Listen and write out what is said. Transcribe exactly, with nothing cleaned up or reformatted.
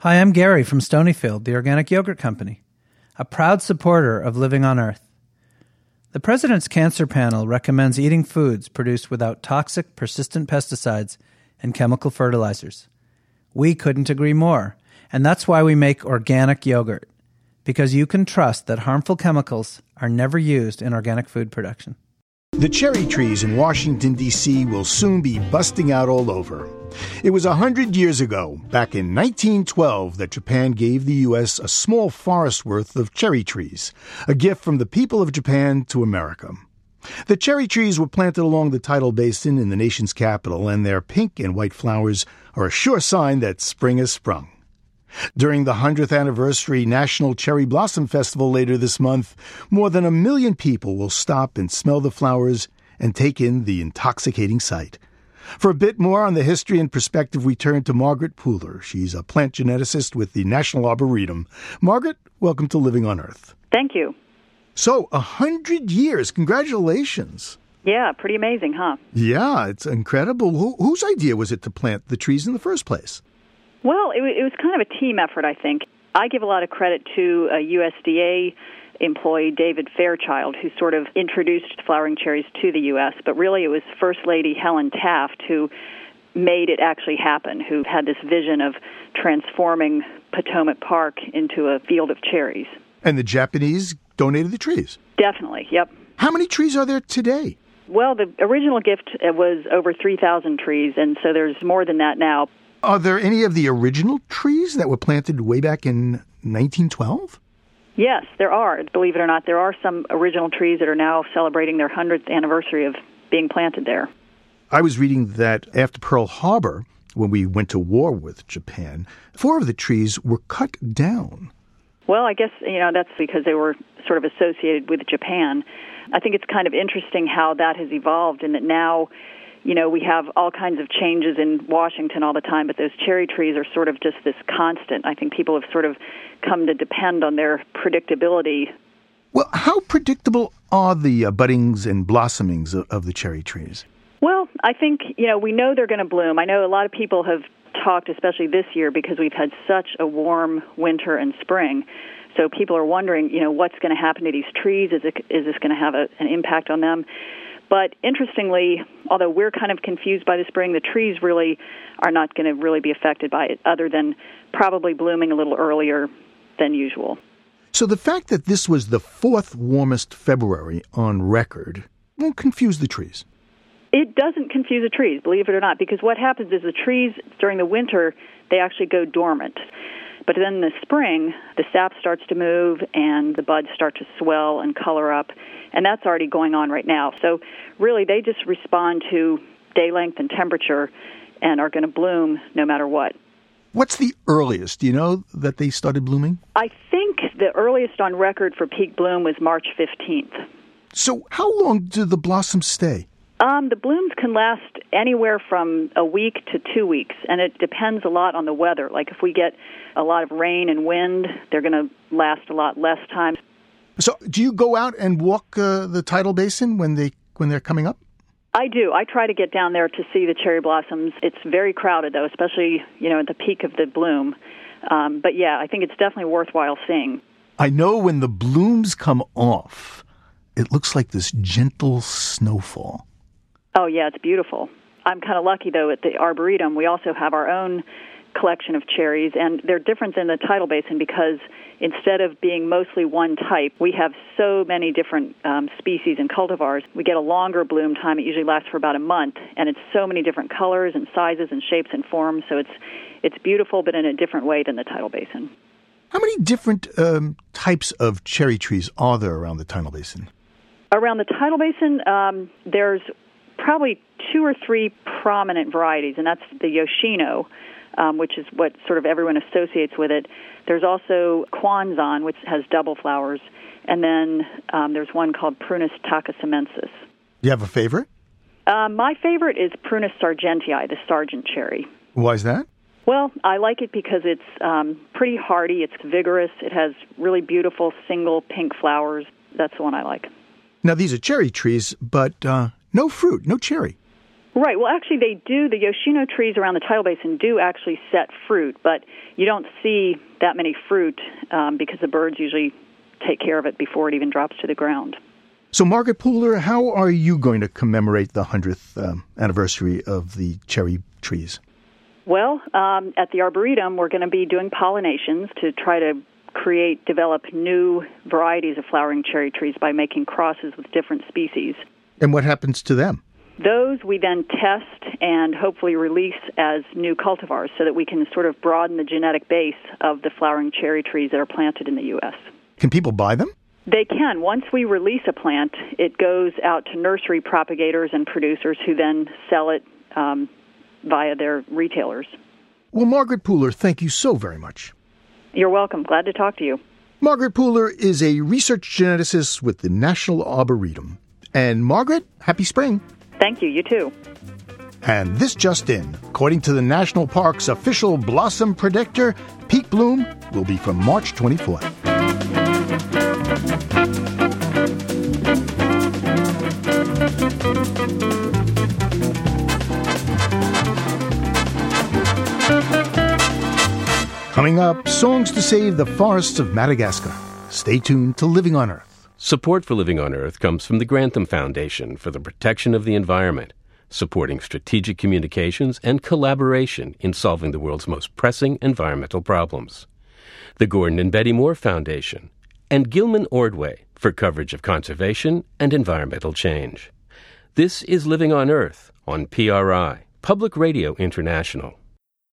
Hi, I'm Gary from Stonyfield, the organic yogurt company, a proud supporter of Living on Earth. The President's Cancer Panel recommends eating foods produced without toxic, persistent pesticides and chemical fertilizers. We couldn't agree more, and that's why we make organic yogurt, because you can trust that harmful chemicals are never used in organic food production. The cherry trees in Washington, D C will soon be busting out all over. It was a hundred years ago, back in nineteen twelve, that Japan gave the U S a small forest worth of cherry trees, a gift from the people of Japan to America. The cherry trees were planted along the tidal basin in the nation's capital, and their pink and white flowers are a sure sign that spring has sprung. During the hundredth anniversary National Cherry Blossom Festival later this month, more than a million people will stop and smell the flowers and take in the intoxicating sight. For a bit more on the history and perspective, we turn to Margaret Pooler. She's a plant geneticist with the National Arboretum. Margaret, welcome to Living on Earth. Thank you. So, a hundred years. Congratulations. Yeah, pretty amazing, huh? Yeah, it's incredible. Who, whose idea was it to plant the trees in the first place? Well, it, it was kind of a team effort, I think. I give a lot of credit to a U S D A employee, David Fairchild, who sort of introduced flowering cherries to the U S, but really it was First Lady Helen Taft who made it actually happen, who had this vision of transforming Potomac Park into a field of cherries. And the Japanese donated the trees? Definitely, yep. How many trees are there today? Well, the original gift was over three thousand trees, and so there's more than that now. Are there any of the original trees that were planted way back in nineteen twelve? Yes, there are. Believe it or not, there are some original trees that are now celebrating their hundredth anniversary of being planted there. I was reading that after Pearl Harbor, when we went to war with Japan, four of the trees were cut down. Well, I guess, you know, that's because they were sort of associated with Japan. I think it's kind of interesting how that has evolved, and that now, you know, we have all kinds of changes in Washington all the time, but those cherry trees are sort of just this constant. I think people have sort of come to depend on their predictability. Well, how predictable are the uh, buddings and blossomings of, of the cherry trees? Well, I think, you know, we know they're going to bloom. I know a lot of people have talked, especially this year, because we've had such a warm winter and spring. So people are wondering, you know, what's going to happen to these trees? Is it, is this going to have a, an impact on them? But interestingly, although we're kind of confused by the spring, the trees really are not going to really be affected by it, other than probably blooming a little earlier than usual. So the fact that this was the fourth warmest February on record won't confuse the trees. It doesn't confuse the trees, believe it or not, because what happens is the trees during the winter, they actually go dormant. But then in the spring, the sap starts to move and the buds start to swell and color up, and that's already going on right now. So really, they just respond to day length and temperature and are going to bloom no matter what. What's the earliest, do you know, that they started blooming? I think the earliest on record for peak bloom was March fifteenth. So how long do the blossoms stay? Um, the blooms can last anywhere from a week to two weeks, and it depends a lot on the weather. Like if we get a lot of rain and wind, they're going to last a lot less time. So do you go out and walk uh, the tidal basin when, they, when they're coming up? I do. I try to get down there to see the cherry blossoms. It's very crowded, though, especially, you know, at the peak of the bloom. Um, but, yeah, I think it's definitely worthwhile seeing. I know when the blooms come off, it looks like this gentle snowfall. Oh, yeah, it's beautiful. I'm kind of lucky, though, at the Arboretum. We also have our own collection of cherries, and they're different than the tidal basin because instead of being mostly one type, we have so many different um, species and cultivars. We get a longer bloom time. It usually lasts for about a month, and it's so many different colors and sizes and shapes and forms, so it's it's beautiful, but in a different way than the tidal basin. How many different um, types of cherry trees are there around the tidal basin? Around the tidal basin, um, there's probably two or three prominent varieties, and that's the Yoshino, um, which is what sort of everyone associates with it. There's also Kwanzan, which has double flowers, and then um, there's one called Prunus tacasimensis. Do you have a favorite? Uh, my favorite is Prunus sargentii, the sargent cherry. Why is that? Well, I like it because it's um, pretty hardy, it's vigorous, it has really beautiful single pink flowers. That's the one I like. Now, these are cherry trees, but uh, no fruit, no cherry. Right. Well, actually, they do. The Yoshino trees around the tidal basin do actually set fruit, but you don't see that many fruit um, because the birds usually take care of it before it even drops to the ground. So, Margaret Pooler, how are you going to commemorate the hundredth um, anniversary of the cherry trees? Well, um, at the Arboretum, we're going to be doing pollinations to try to create, develop new varieties of flowering cherry trees by making crosses with different species. And what happens to them? Those we then test and hopefully release as new cultivars so that we can sort of broaden the genetic base of the flowering cherry trees that are planted in the U S. Can people buy them? They can. Once we release a plant, it goes out to nursery propagators and producers who then sell it um, via their retailers. Well, Margaret Pooler, thank you so very much. You're welcome. Glad to talk to you. Margaret Pooler is a research geneticist with the National Arboretum. And Margaret, happy spring. Thank you. You too. And this just in. According to the National Park's official blossom predictor, peak bloom will be from March twenty-fourth. Coming up, songs to save the forests of Madagascar. Stay tuned to Living on Earth. Support for Living on Earth comes from the Grantham Foundation for the Protection of the Environment, supporting strategic communications and collaboration in solving the world's most pressing environmental problems. The Gordon and Betty Moore Foundation, and Gilman Ordway for coverage of conservation and environmental change. This is Living on Earth on P R I, Public Radio International.